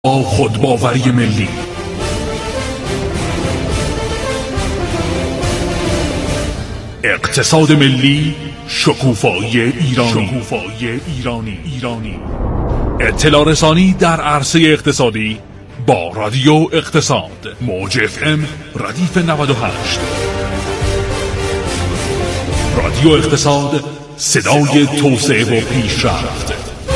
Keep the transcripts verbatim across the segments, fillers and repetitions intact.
خودباوری ملی. اقتصاد ملی، شکوفایی ایرانی. شکوفایی ایرانی. ایرانی. اطلاع رسانی در عرصه اقتصادی با رادیو اقتصاد. موج اف ام ردیف نود و هشت. رادیو اقتصاد، صدای توسعه و پیشرفت.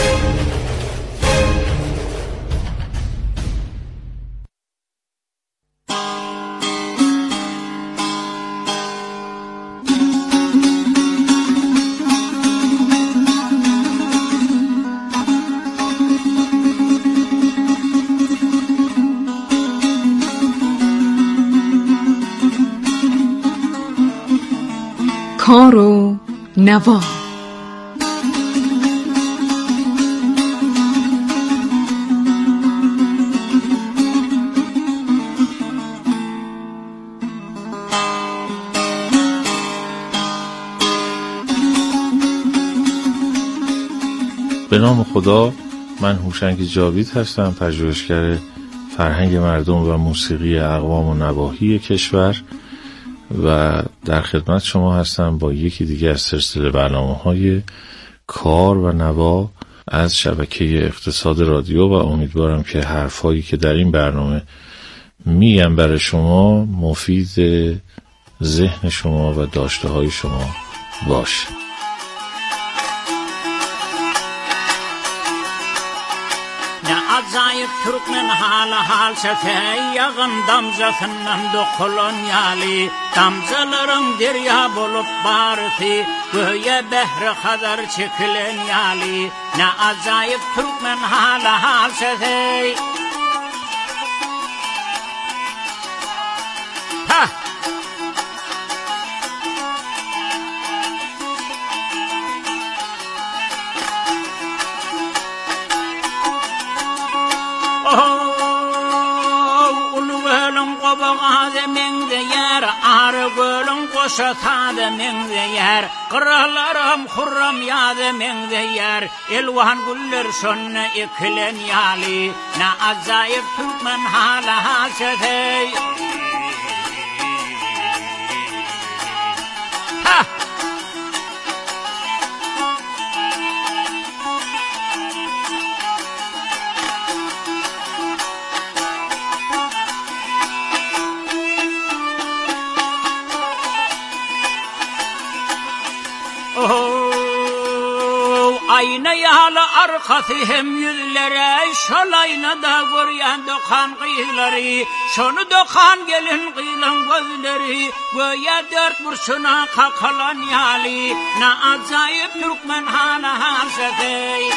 کار و نوا. به نام خدا، من هوشنگ جاوید هستم، پژوهشگر فرهنگ مردم و موسیقی اقوام و نواحی کشور و در خدمت شما هستم با یکی دیگه از سلسله برنامه‌های کار و نوا از شبکه اقتصاد رادیو و امیدوارم که حرفایی که در این برنامه میگم برای شما مفید ذهن شما و داشته های شما باشه. Acayip Türkmen hala hal sete yağın damcasından da kolonyali damcaların derya bulup barıtı göğe behre kadar çekilen yali ne acayip Türkmen hala hal sete ha Gölün koşatadı mende yer Kırlarım kurram yadı mende yer Elvan güller şonne ikilen yali Ne acayip Türkmen hala hasetey Ha! Ayna yağlı arkası hem yüzlere Şol aynada görüyen dokan kıyıları Şonu dokan gelin kıyılan gözleri Göğe dört burçuna kakalan yali Ne acayip Türkmen hala hasetey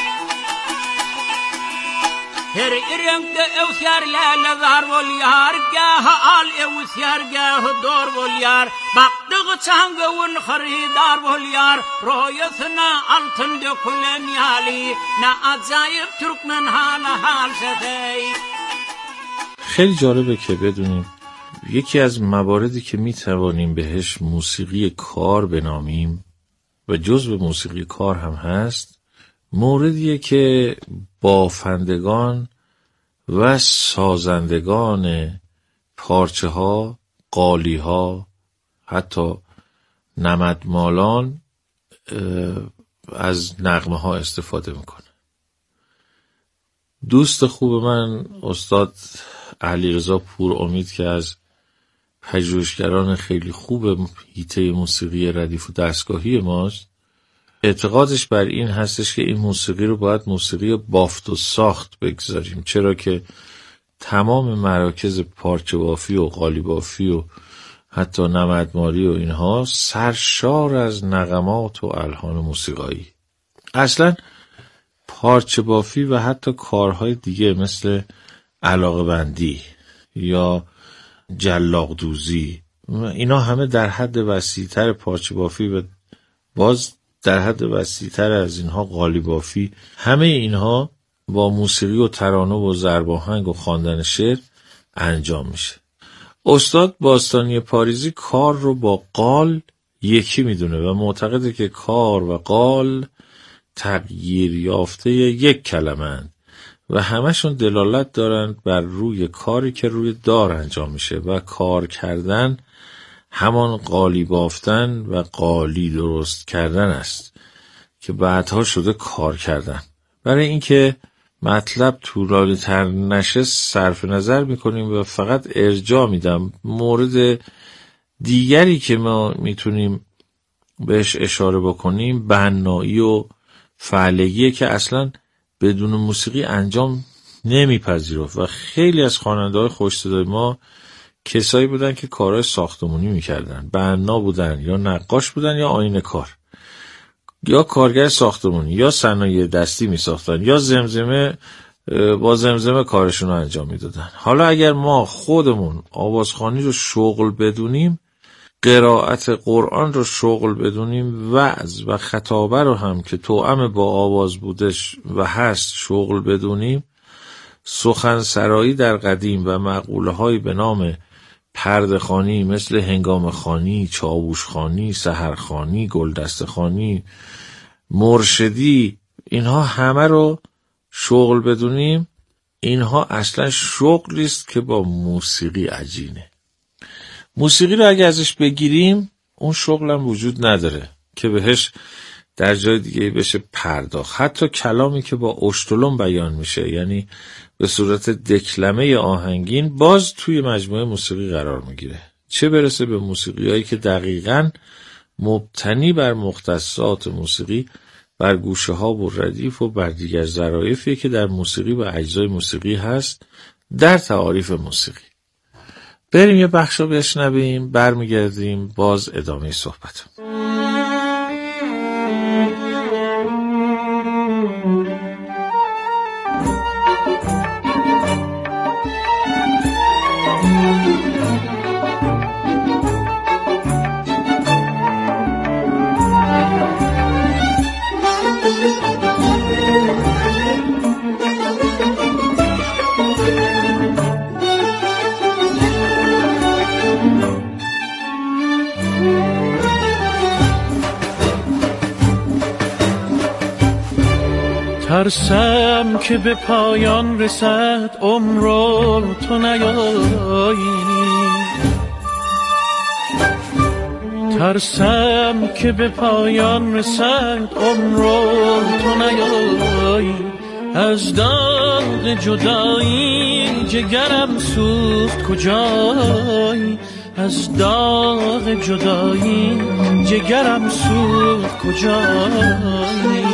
Her irengde evsiyarlarla zar volyar Gâhı al evsiyar gâhı dor volyar Baktığı çangavun haridar volyar Royasına altın dökülen yali Ne acayip Türkmen hala hal setey. خیلی جالبه که بدونیم یکی از مواردی که میتوانیم بهش موسیقی کار بنامیم و جزو موسیقی کار هم هست موردیه که بافندگان و سازندگان پارچه ها، قالی ها، حتی نمدمالان از نغمه ها استفاده میکنه. دوست خوب من استاد علیرضا پور امید که از پژوهشگران خیلی خوب حیطه موسیقی ردیف و دستگاهی ماست اعتقادش بر این هستش که این موسیقی رو باید موسیقی بافت و ساخت بگذاریم چرا که تمام مراکز پارچه بافی و قالی بافی و حتی نمدمالی و اینها سرشار از نغمات و الحان موسیقایی. اصلا پارچه بافی و حتی کارهای دیگه مثل علاقه بندی یا جلاق دوزی اینا همه در حد وسیع‌تر پارچه بافی و باز در حد وسیع‌تر از اینها قالی بافی همه اینها با موسیقی و ترانه و ضرب آهنگ و خواندن شعر انجام میشه. استاد باستانی پاریزی کار رو با قال یکی میدونه و معتقده که کار و قال تغییر یافته یک کلمه‌اند و همشون دلالت دارن بر روی کاری که روی دار انجام میشه و کار کردن همان قالی بافتن و قالی درست کردن است که بعدها شده کار کردن. برای اینکه مطلب طولانی تر نشه صرف نظر میکنیم و فقط ارجاع میدم. مورد دیگری که ما میتونیم بهش اشاره بکنیم بنایی و فعلگیه که اصلا بدون موسیقی انجام نمیپذیره و خیلی از خواننده‌های خوش صدای ما کسایی بودن که کارهای ساختمانی میکردن، بنا بودن یا نقاش بودن یا آینه کار یا کارگر ساختمانی یا صنایع دستی میساختن یا زمزمه با زمزمه کارشون رو انجام میدادن. حالا اگر ما خودمون آوازخوانی رو شغل بدونیم، قرائت قرآن رو شغل بدونیم، وعظ و خطابه رو هم که توأم با آواز بودش و هست شغل بدونیم، سخنسرایی در قدیم و مقوله های به نام پرده خوانی مثل هنگام خوانی، چاووش خوانی، سحر خوانی، گلدست خوانی، مرشدی، اینها همه رو شغل بدونیم، اینها اصلا شغلی است که با موسیقی عجینه. موسیقی رو اگه ازش بگیریم اون شغل هم وجود نداره که بهش در جای دیگه بشه پرداخت. حتی کلامی که با اشتلم بیان میشه، یعنی به صورت دکلمه آهنگین، باز توی مجموعه موسیقی قرار میگیره. چه برسه به موسیقی هایی که دقیقاً مبتنی بر مختصات موسیقی، بر گوشه ها و ردیف و بر دیگر ظرافی که در موسیقی و اجزای موسیقی هست در تعاریف موسیقی. بریم یه بخشو بشنویم، برمیگردیم باز ادامه صحبت. ترسم که به پایان رسد عمر تو نیایی، ترسم که به پایان رسد عمر تو نیایی، از داغ جدایی جگرم سوخت کجایی، از داغ جدایی جگرم سوخت کجایی.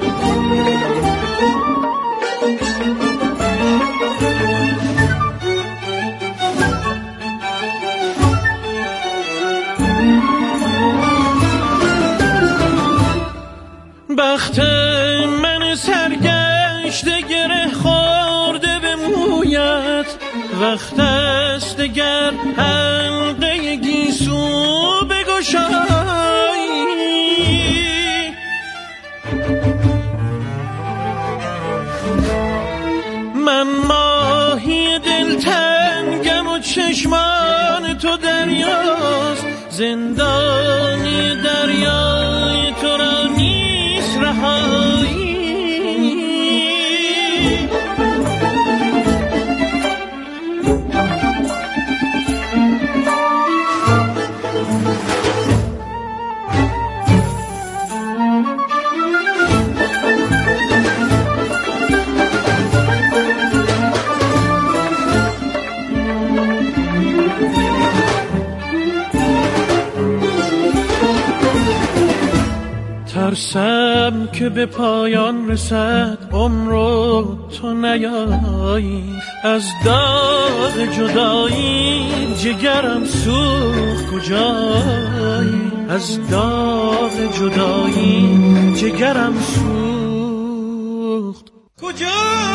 بخت من سرگشته گره خورده به مویت، وقت است دگر حلقه گیسو بگشایی، من ماهی دلتنگم و چشمان تو دریاست، زندانی دریای تو را نیست رهایی. ترسم که به پایان رسد عمر تو نیایی، از داغ جدایی جگرم سوخت کجایی، از داغ جدایی جگرم سوخت کجایی.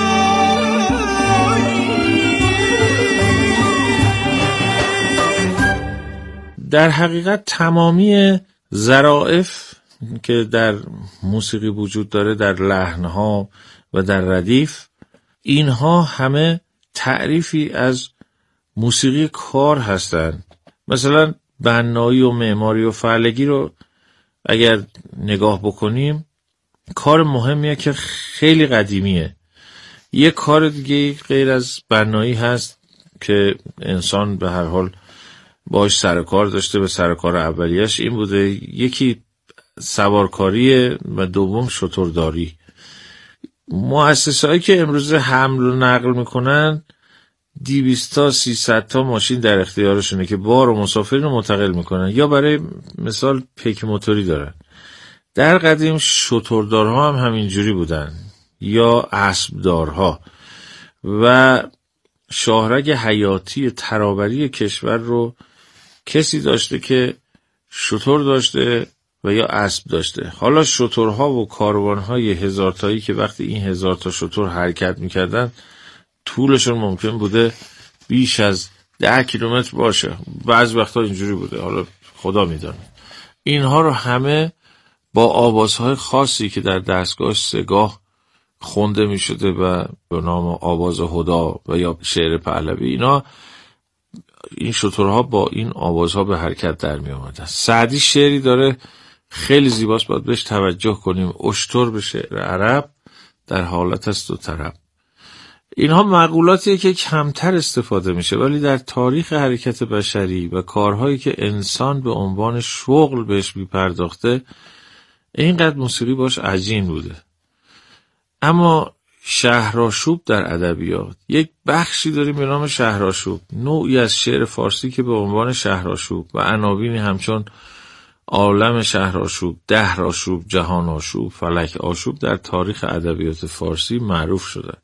در حقیقت تمامی ظرافت که در موسیقی وجود داره، در لحنها و در ردیف، اینها همه تعریفی از موسیقی کار هستند. مثلا بنایی و معماری و فعلگی رو اگر نگاه بکنیم، کار مهمیه که خیلی قدیمیه. یه کار دیگه غیر از بنایی هست که انسان به هر حال باش سرکار داشته. به سرکار اولیش این بوده، یکی سوارکاری و دوم شترداری. مؤسسه‌هایی که امروز حمل و نقل میکنن دویست تا سیصد تا ماشین در اختیارشونه که بار و مسافرین رو منتقل میکنن، یا برای مثال پیک موتوری دارن. در قدیم شتردارها هم همینجوری بودن یا اسبدارها، و شاهرگ حیاتی ترابری کشور رو کسی داشته که شتر داشته و یا اسب داشته. حالا شترها و کاروانهای هزار تایی که وقتی این هزار تا شتر حرکت میکردن طولشون ممکن بوده بیش از ده کیلومتر باشه، بعض وقتا اینجوری بوده، حالا خدا میدونه. اینها رو همه با آوازهای خاصی که در دستگاه سگاه خونده می شده و به نام آواز هدا و یا شعر پهلوی، اینا این شترها با این آوازها به حرکت در می آمدن. سعدی شعری داره خیلی زیباست، باید بهش توجه کنیم. اشتر به شعر عرب در حالت است و طرب. اینها مقولاتیه که کمتر استفاده میشه، ولی در تاریخ حرکت بشری و کارهایی که انسان به عنوان شغل بهش میپرداخته اینقدر موسیقی باش عجین بوده. اما شهرآشوب در ادبیات، یک بخشی داریم به نام شهرآشوب، نوعی از شعر فارسی که به عنوان شهرآشوب و عناوینی همچون عالم شهرآشوب، دهرآشوب، جهانآشوب، فلک آشوب در تاریخ ادبیات فارسی معروف شده.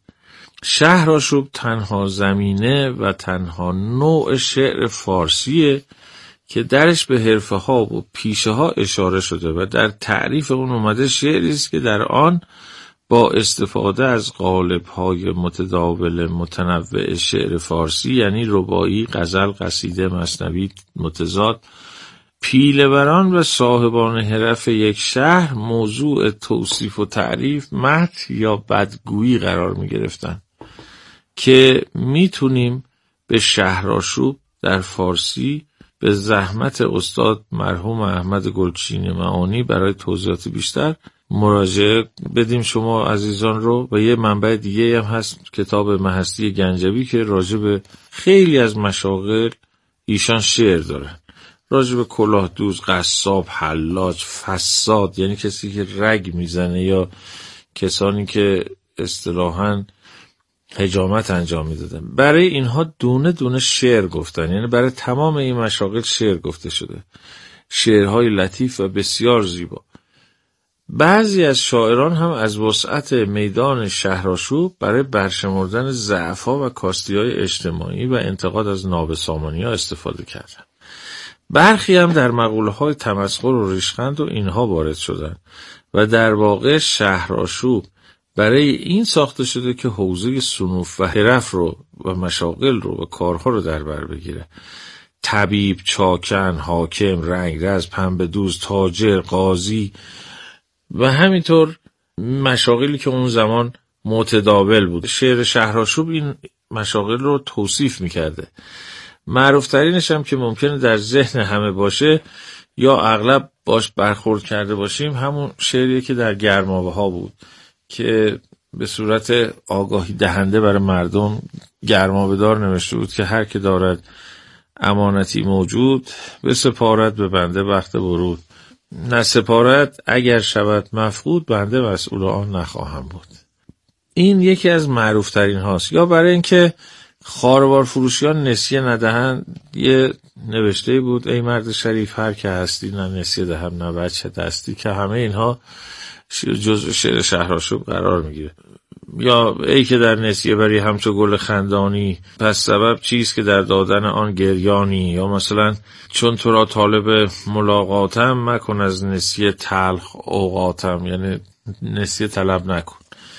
شهرآشوب تنها زمینه و تنها نوع شعر فارسیه که درش به حرفه ها و پیشه ها اشاره شده و در تعریف اون اومده شعری است که در آن با استفاده از قالب‌های متداول متنوع شعر فارسی، یعنی رباعی، غزل، قصیده، مثنوی، متضاد، پیله‌وران و صاحبان حرف یک شهر موضوع توصیف و تعریف، مدح یا بدگویی قرار می گرفتن که میتونیم به شهرآشوب در فارسی به زحمت استاد مرحوم احمد گلچین معانی برای توضیحات بیشتر مراجعه بدیم شما عزیزان رو. و یه منبع دیگه هم هست، کتاب مهستی گنجوی که راجع به خیلی از مشاغل ایشان شعر داره، راجع به کلاه دوز، قصاب، حلاج، فساد، یعنی کسی که رگ میزنه یا کسانی که اصطلاحاً حجامت انجام میدادن. برای اینها دونه دونه شعر گفتن، یعنی برای تمام این مشاغل شعر گفته شده، شعرهای لطیف و بسیار زیبا. بعضی از شاعران هم از وسعت میدان شهرآشوب برای برشمردن ضعف‌ها و کاستی‌های اجتماعی و انتقاد از نابسامانی‌ها استفاده کردند. برخی هم در مقوله‌های تمسخر و ریشخند و اینها وارد شدن و در واقع شهرآشوب برای این ساخته شده که حوزه صنوف و حرف رو و مشاغل رو و کارها رو در بر بگیره. طبیب، چاکن، حاکم، رنگرز، پنبه دوز، تاجر، قاضی و همینطور مشاغلی که اون زمان متداول بود. شعر شهرآشوب این مشاغل رو توصیف میکرده. معروف ترینش هم که ممکنه در ذهن همه باشه یا اغلب باش برخورد کرده باشیم همون شعریه که در گرمابه ها بود که به صورت آگاهی دهنده برای مردم گرمابه دار نوشته بود که هر که دارد امانتی موجود به سپارت به بنده وقت ورود، نه سپارت اگر شود مفقود بنده مسئول آن نخواهم بود. این یکی از معروف ترین هاست. یا برای اینکه خاروار فروشیان نسیه ندهند یه نوشته بود ای مرد شریف هر که هستی نه نسیه دهم نه بچه دستی، که همه اینها جزء شعر شهرآشوب قرار میگیره. یا ای که در نسیه بری همچو گل خندانی پس سبب چیست که در دادن آن گریانی. یا مثلا چون تو را طالب ملاقاتم مکن از نسیه تلخ اوقاتم، یعنی نسیه طلب نکن.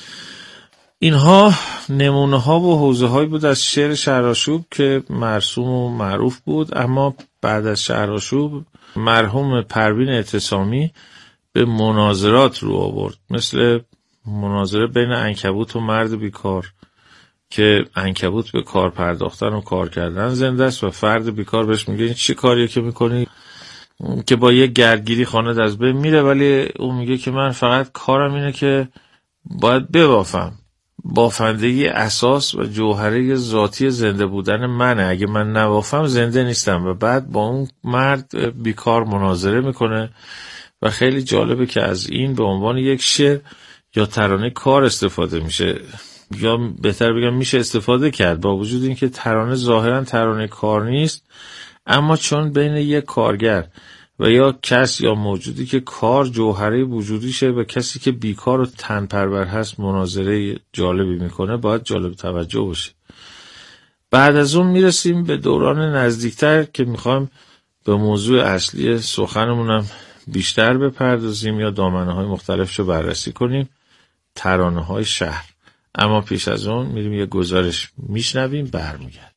اینها نمونه ها و حوزه هایی بود از شعر شهرآشوب که مرسوم و معروف بود. اما بعد از شهرآشوب مرحوم پروین اعتصامی به مناظرات رو آورد، مثل مناظره بین عنکبوت و مرد بیکار که عنکبوت به کار پرداختن و کار کردن زنده است و فرد بیکار بهش میگه این چی کاریه که میکنی، که با یه گردگیری خانه از بین میره، ولی اون میگه که من فقط کارم اینه که باید ببافم بافندگی اساس و جوهره ذاتی زنده بودن منه. اگه من نبافم زنده نیستم. و بعد با اون مرد بیکار مناظره میکنه و خیلی جالبه که از این به عنوان یک شعر یا ترانه کار استفاده میشه، یا بهتر بگم میشه استفاده کرد، با وجود اینکه ترانه ظاهرا ترانه کار نیست، اما چون بین یک کارگر و یا کس یا موجودی که کار جوهره وجودیشه و کسی که بیکار و تنپرور هست مناظره جالبی میکنه، باید جالب توجه باشه. بعد از اون میرسیم به دوران نزدیکتر که میخوایم به موضوع اصلی سخنمونم بیشتر بپردازیم یا دامنه های مختلفش رو بررسی کنیم، ترانه های شهر. اما پیش از اون میریم یه گزارش میشنویم، برمیگردیم.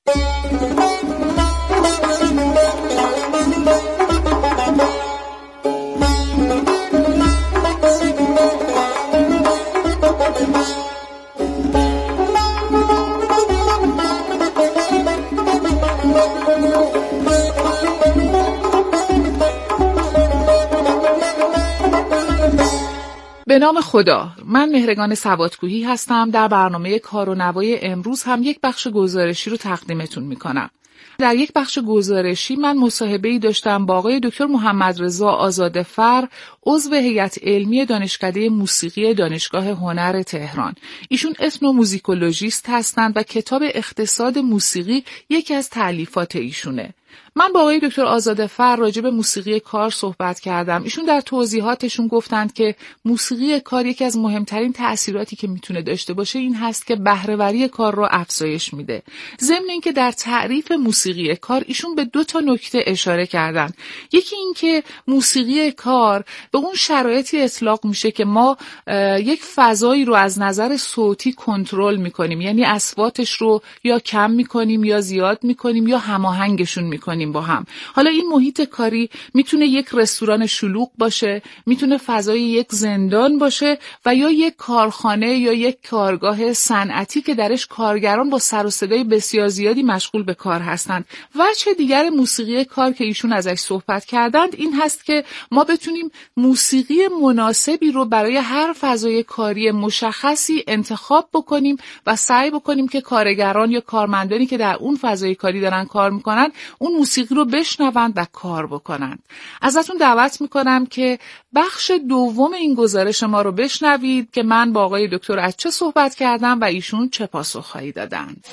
به نام خدا، من مهرگان سوادکوهی هستم. در برنامه کار و نوای امروز هم یک بخش گزارشی رو تقدیمتون میکنم. در یک بخش گزارشی من مصاحبه‌ای داشتم با آقای دکتر محمد رضا آزادفر، عضو هیئت علمی دانشکده موسیقی دانشگاه هنر تهران. ایشون اتنوموزیکولوژیست هستند و کتاب اقتصاد موسیقی یکی از تألیفات ایشونه. من با آقای دکتر آزادفر راجع به موسیقی کار صحبت کردم. ایشون در توضیحاتشون گفتند که موسیقی کار یکی از مهمترین تأثیراتی که میتونه داشته باشه این هست که بهره‌وری کار رو افزایش میده. ضمن اینکه در تعریف موسیقی کار ایشون به دو تا نکته اشاره کردن. یکی این که موسیقی کار به اون شرایطی اطلاق میشه که ما یک فضایی رو از نظر صوتی کنترل میکنیم، یعنی اصواتش رو یا کم میکنیم یا زیاد میکنیم یا هماهنگشون میکنیم با هم. حالا این محیط کاری میتونه یک رستوران شلوغ باشه، میتونه فضای یک زندان باشه و یا یک کارخانه یا یک کارگاه صنعتی که درش کارگران با سر و صدای بسیار زیادی مشغول به کار هستند. وجه دیگر موسیقی کار که ایشون ازش صحبت کردند این هست که ما بتونیم موسیقی مناسبی رو برای هر فضای کاری مشخصی انتخاب بکنیم و سعی بکنیم که کارگران یا کارمندانی که در اون فضای کاری دارن کار میکنن اون موسیقی رو بشنوند و کار بکنند. ازتون دعوت میکنم که بخش دوم این گزارش ما رو بشنوید که من با آقای دکتر از چه صحبت کردم و ایشون چه پاسخهایی دادند.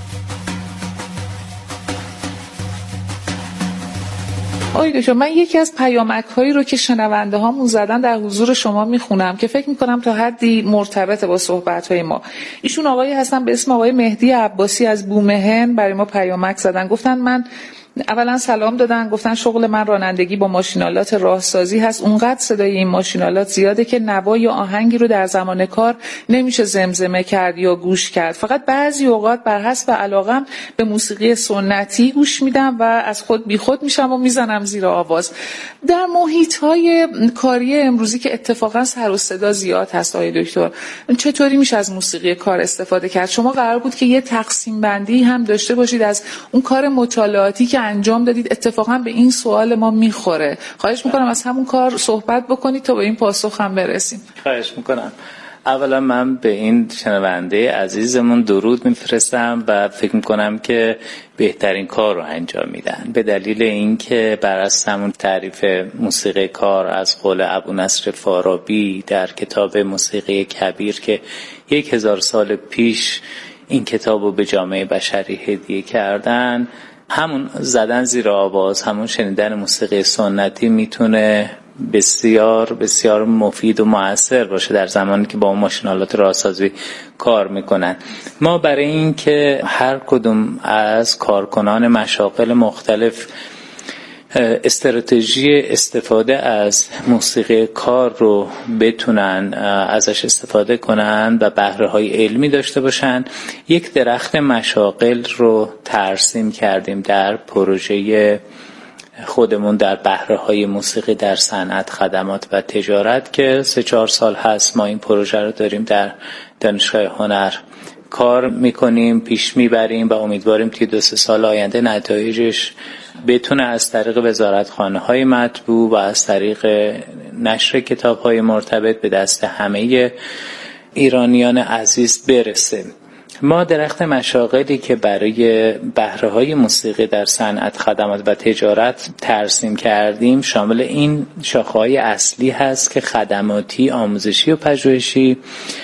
آقای دکتر، من یکی از پیامک‌هایی رو که شنونده هامون زدن در حضور شما میخونم که فکر میکنم تا حدی مرتبط با صحبت‌های ما. ایشون آقایی هستن به اسم آقای مهدی عباسی از بومهن، برای ما پیامک زدن. گفتن من اولا سلام دادن، گفتن شغل من رانندگی با ماشینالات راهسازی هست. اونقدر صدای این ماشینالات زیاده که نوا یا آهنگی رو در زمان کار نمیشه زمزمه کرد یا گوش کرد. فقط بعضی اوقات بر حسب علاقم به موسیقی سنتی گوش میدم و از خود بیخود میشم و میزنم زیر آواز. در محیط‌های کاری امروزی که اتفاقا سر و صدا زیاد هست آقای دکتر، چطوری میشه از موسیقی کار استفاده کرد؟ شما قرار بود که یه تقسیم بندی هم داشته باشید از اون کار مطالعاتی که انجام دادید. اتفاقا به این سوال ما میخوره. خواهش میکنم از همون کار صحبت بکنید تا به این پاسخ هم برسیم. خواهش میکنم. اولا من به این شنونده عزیزمون درود میفرستم و فکر میکنم که بهترین کار رو انجام میدن، به دلیل اینکه بر اساس همون تعریف موسیقی کار از قول ابونصر فارابی در کتاب موسیقی کبیر که یک هزار سال پیش این کتاب رو به جامعه بشری هدیه کردن، همون زدن زیر آواز، همون شنیدن موسیقی سنتی میتونه بسیار بسیار مفید و مؤثر باشه در زمانی که با اون ماشینالات راهسازی کار میکنن. ما برای این که هر کدوم از کارکنان مشاغل مختلف استراتژی استفاده از موسیقی کار رو بتونن ازش استفاده کنن و بهره‌های علمی داشته باشن، یک درخت مشاغل رو ترسیم کردیم در پروژه خودمون در بهره‌های موسیقی در صنعت، خدمات و تجارت که سه چهار سال هست ما این پروژه رو داریم در دانشگاه هنر کار میکنیم، پیش میبریم و امیدواریم که دو سه سال آینده نتایجش بتونه از طریق وزارتخانه‌های مطبوع و از طریق نشر کتاب‌های مرتبط به دست همه ایرانیان عزیز برسه. ما درخت مشاغلی که برای بهره‌های موسیقی در صنعت، خدمات و تجارت ترسیم کردیم شامل این شاخه‌های اصلی هست که خدماتی، آموزشی و پژوهشی،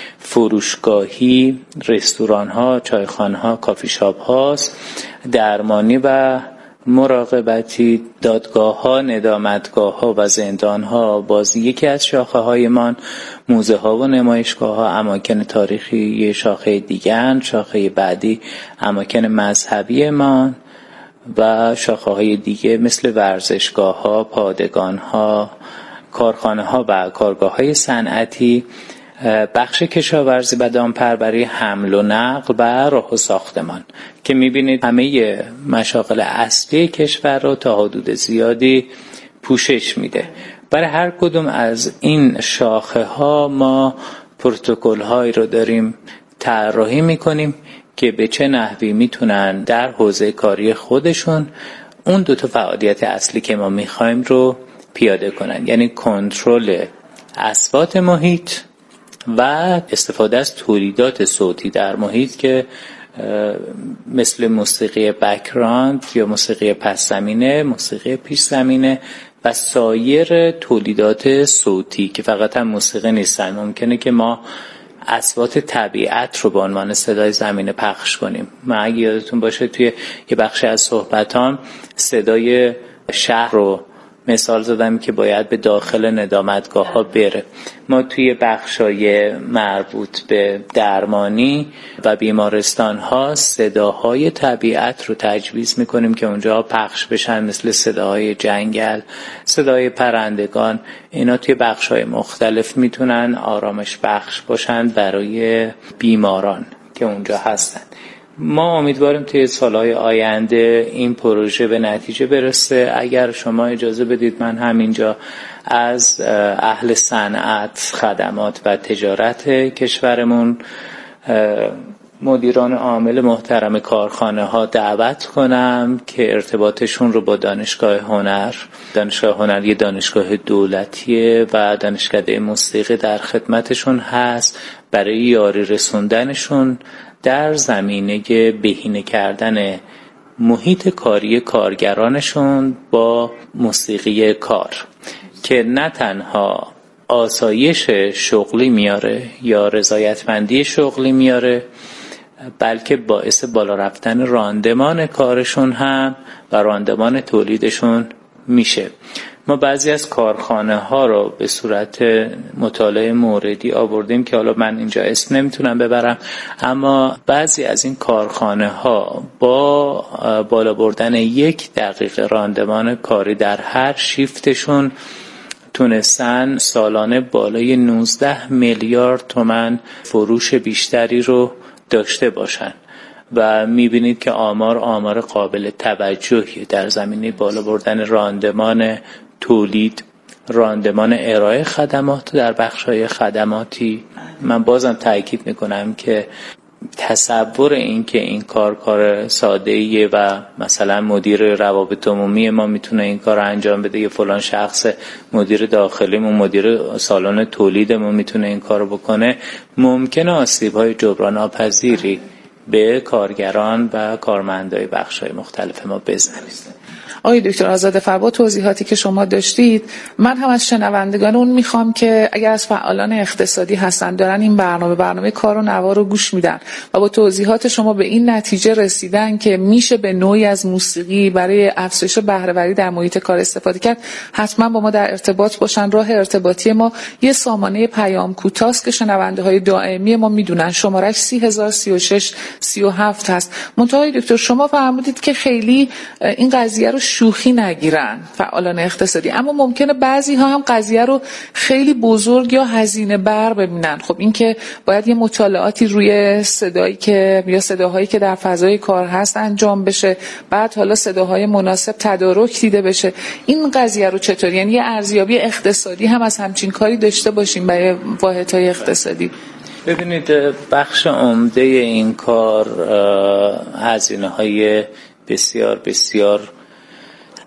فروشگاهی، رستوران‌ها، چایخانه‌ها، کافی شاپ‌هاست، درمانی و مراقبتی، دادگاه‌ها، ندامتگاه‌ها و زندان‌ها. باز یکی از شاخه‌هایمان موزه‌ها و نمایشگاه‌ها، اماکن تاریخی یه شاخه دیگر، شاخه بعدی اماکن مذهبیمان و شاخه‌های دیگه مثل ورزشگاه‌ها، پادگان‌ها، کارخانه‌ها و کارگاه‌های صنعتی، بخش کشاورزی و دامپروری، حمل و نقل و راه و ساختمان که می‌بینید همه مشاغل اصلی کشور رو تا حدود زیادی پوشش میده. برای هر کدوم از این شاخه ها ما پروتکل هایی رو داریم طراحی میکنیم که به چه نحوی میتونن در حوزه کاری خودشون اون دو تا فعالیت اصلی که ما میخوایم رو پیاده کنن، یعنی کنترل اصوات محیط و استفاده از تولیدات صوتی در محیط که مثل موسیقی بک‌گراند یا موسیقی پس زمینه، موسیقی پیش زمینه و سایر تولیدات صوتی که فقط هم موسیقی نیستن. ممکنه که ما اصوات طبیعت رو به عنوان صدای زمینه پخش کنیم. من اگه یادتون باشه توی یه بخشی از صحبتام صدای شهر رو مثال زدم که باید به داخل ندامتگاه ها بره. ما توی بخشای مربوط به درمانی و بیمارستان ها صداهای طبیعت رو تجویز میکنیم که اونجا پخش بشن، مثل صداهای جنگل، صدای پرندگان. اینا توی بخشای مختلف میتونن آرامش بخش باشن برای بیماران که اونجا هستن. ما امیدواریم توی سالهای آینده این پروژه به نتیجه برسه. اگر شما اجازه بدید من همینجا از اهل صنعت، خدمات و تجارت کشورمون، مدیران عامل محترم کارخانه ها دعوت کنم که ارتباطشون رو با دانشگاه هنر، دانشگاه هنر یه دانشگاه دولتیه و دانشکده موسیقی در خدمتشون هست برای یاری رسوندنشون در زمینه بهینه کردن محیط کاری کارگرانشون با موسیقی کار که نه تنها آسایش شغلی میاره یا رضایتمندی شغلی میاره، بلکه باعث بالا رفتن راندمان کارشون هم و راندمان تولیدشون میشه. ما بعضی از کارخانه ها رو به صورت مطالعه موردی آوردیم که حالا من اینجا اسم نمیتونم ببرم، اما بعضی از این کارخانه ها با بالا بردن یک دقیقه راندمان کاری در هر شیفتشون تونستن سالانه بالای نوزده میلیارد تومان فروش بیشتری رو داشته باشن و میبینید که آمار آمار قابل توجهی در زمینه بالا بردن راندمان تولید، راندمان ارائه خدمات در بخش‌های خدماتی. من بازم تاکید میکنم که تصور این که این کار کار ساده‌ایه و مثلا مدیر روابط عمومی ما میتونه این کار رو انجام بده یا فلان شخص مدیر داخلیمون، مدیر سالن تولیدمون میتونه این کار رو بکنه، ممکنه آسیب‌های جبران ناپذیری به کارگران و کارمندای بخش‌های مختلف ما بزنه. آقای دکتر آزاده فربا، توضیحاتی که شما داشتید، من هم از شنوندگان اون میخوام که اگر از فعالان اقتصادی هستن دارن این برنامه برنامه کار و نوا رو گوش میدن و با توضیحات شما به این نتیجه رسیدن که میشه به نوعی از موسیقی برای افزایش بهره‌وری در محیط کار استفاده کرد، حتما با ما در ارتباط باشن. راه ارتباطی ما یه سامانه پیام کوتاست که شنونده های دائمی ما میدونن، شمارش سی هزار سی و شش سی و هفت هست. منتهای دکتر شما فرمودید که خیلی این قضیه رو شوخی نگیرن فعالان اقتصادی، اما ممکنه بعضی ها هم قضیه رو خیلی بزرگ یا هزینه بر ببینن. خب این که باید یه مطالعاتی روی صدایی که یا صداهایی که در فضای کار هست انجام بشه، بعد حالا صداهای مناسب تدارک دیده بشه. این قضیه رو چطور، یعنی یه ارزیابی اقتصادی هم از همچین کاری داشته باشیم برای واحدهای اقتصادی؟ ببینید، بخش عمده این کار هزینه‌های بسیار بسیار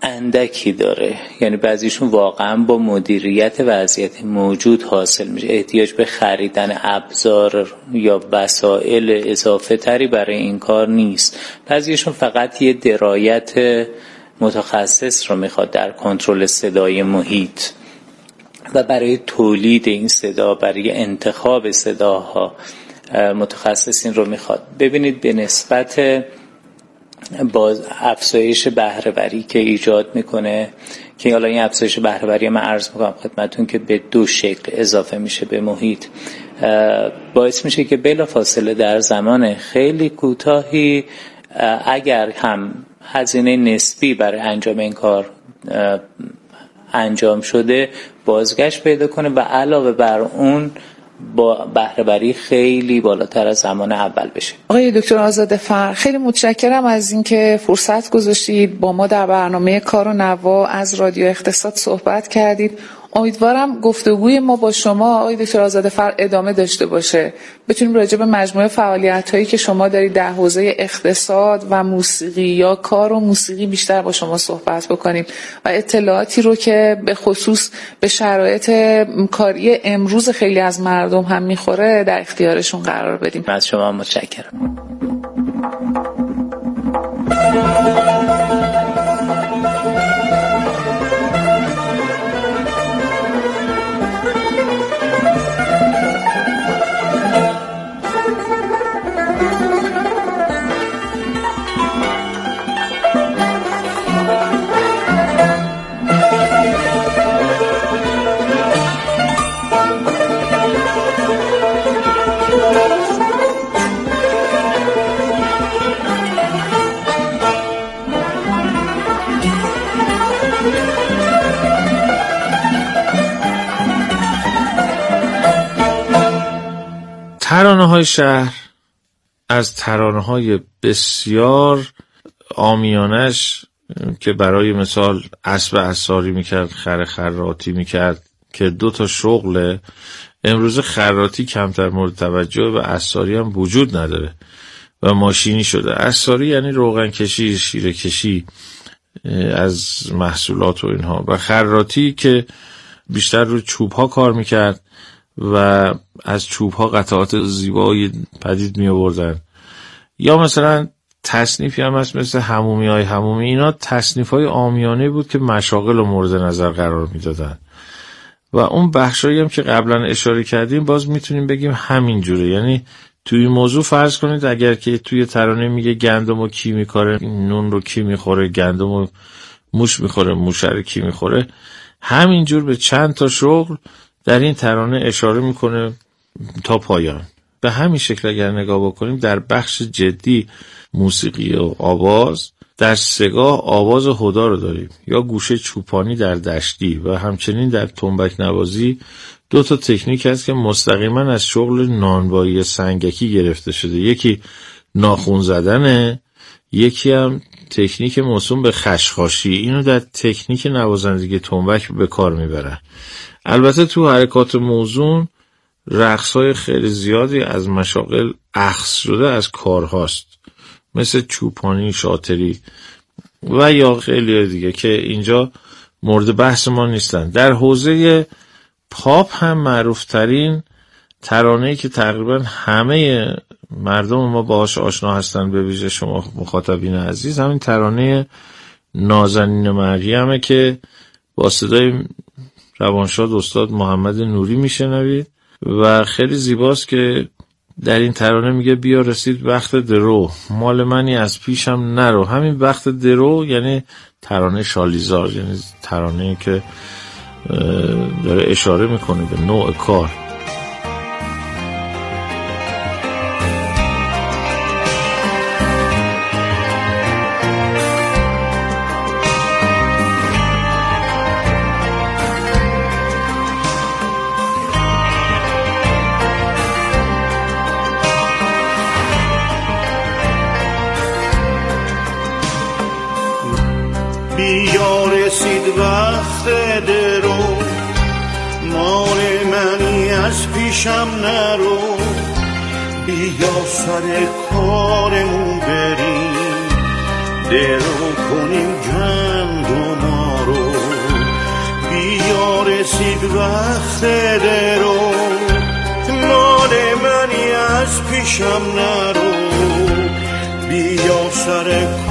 اندکی داره، یعنی بعضیشون واقعا با مدیریت وضعیت موجود حاصل میشه، احتیاج به خریدن ابزار یا وسایل اضافه تری برای این کار نیست. بعضیشون فقط یه درایت متخصص رو میخواد در کنترل صدای محیط و برای تولید این صدا، برای انتخاب صداها متخصصین رو میخواد. ببینید به نسبت با افزایش بهره‌وری که ایجاد میکنه، که حالا این افزایش بهره‌وری من عرض میکنم خدمتتون که به دو شکل اضافه میشه به محیط، باعث میشه که بلافاصله در زمان خیلی کوتاهی اگر هم هزینه نسبی برای انجام این کار انجام شده بازگشت پیدا کنه و علاوه بر اون با بهره‌وری خیلی بالاتر از زمان اول بشه. آقای دکتر آزادفر، خیلی متشکرم از اینکه فرصت گذاشتید با ما در برنامه کار و نوا از رادیو اقتصاد صحبت کردید. امیدوارم گفتگوی ما با شما آقای دکتر آزادفر ادامه داشته باشه، بتونیم راجع به مجموعه فعالیت‌هایی که شما دارید در حوزه اقتصاد و موسیقی یا کار و موسیقی بیشتر با شما صحبت بکنیم و اطلاعاتی رو که به خصوص به شرایط کاری امروز خیلی از مردم هم میخوره در اختیارشون قرار بدیم. از شما متشکرم. ترانه‌های شهر از ترانه‌های بسیار عامیانش که برای مثال اسب عصاری میکرد، خر خراتی میکرد که دو تا شغله، امروز خراتی کمتر مورد توجه و عصاری هم وجود نداره و ماشینی شده. عصاری یعنی روغن کشی، شیره کشی از محصولات و اینها، و خراتی که بیشتر روی چوب ها کار میکرد و از چوب ها قطعات زیبایی پدید می آوردن. یا مثلا تصنیفی هم هست مثل حمومی های حمومی، اینا تصنیف های عامیانه بود که مشاغل رو مورد نظر قرار می دادن. و اون بخشایی هم که قبلا اشاره کردیم باز میتونیم بگیم همین جوره. یعنی توی موضوع فرض کنید اگر که توی ترانه میگه گندم و کی میکاره، نون رو کی میخوره، گندم و موش میخوره، موشه رو کی میخوره، همینجور به چند تا شغل در این ترانه اشاره میکنه تا پایان. به همین شکل اگر نگاه بکنیم در بخش جدی موسیقی و آواز، در سگاه آواز هدا رو داریم یا گوشه چوپانی در دشتی، و همچنین در تنبک نوازی دو تا تکنیک هست که مستقیما از شغل نانوایی سنگکی گرفته شده. یکی ناخون زدنه، یکی هم تکنیک موسوم به خشخاشی. اینو در تکنیک نوازندگی تنبک به کار میبرن. البته تو حرکات موزون رقص‌های خیلی زیادی از مشاغل اخذ شده از کارهاست، مثل چوپانی، شاطری و یا خیلی دیگه که اینجا مورد بحث ما نیستن. در حوزه پاپ هم معروفترین ترانه‌ای که تقریبا همه مردم ما باهاش آشنا هستن، به ویژه شما مخاطبین عزیز، همین ترانه نازنین مریمه که با صدای روانشاد استاد محمد نوری میشنوید و خیلی زیباست که در این ترانه میگه بیا رسید وقت درو، مال منی از پیشم نرو. همین وقت درو یعنی ترانه شالیزار، یعنی ترانه که داره اشاره میکنه به نوع کار. بیا رسید وقت درو، مال منی از پیشم نرو، بیا سر کارمون بریم، درو کنیم گندما رو. بیا رسید وقت درو، مال منی از پیشم نرو. بیا سر